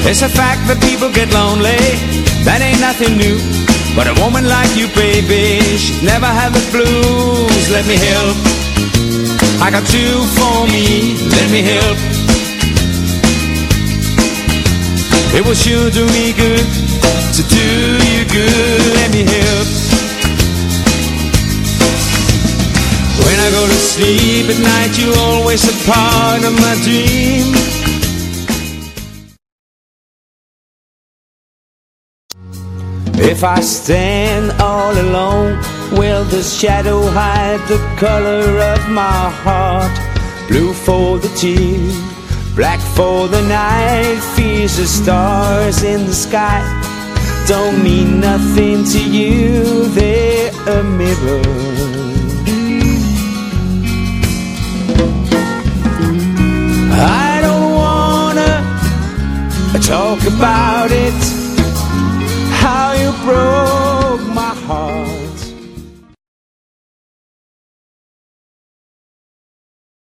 It's a fact that people get lonely, that ain't nothing new. But a woman like you, baby, she'd never have the blues. Let me help, I got you for me. Let me help, it will sure do me good to do you good. Let me help. When I go to sleep at night, you're always a part of my dream. If I stand all alone, will the shadow hide the color of my heart? Blue for the tears, black for the night, fears the stars in the sky don't mean nothing to you, they're a mirror. I don't wanna talk about it,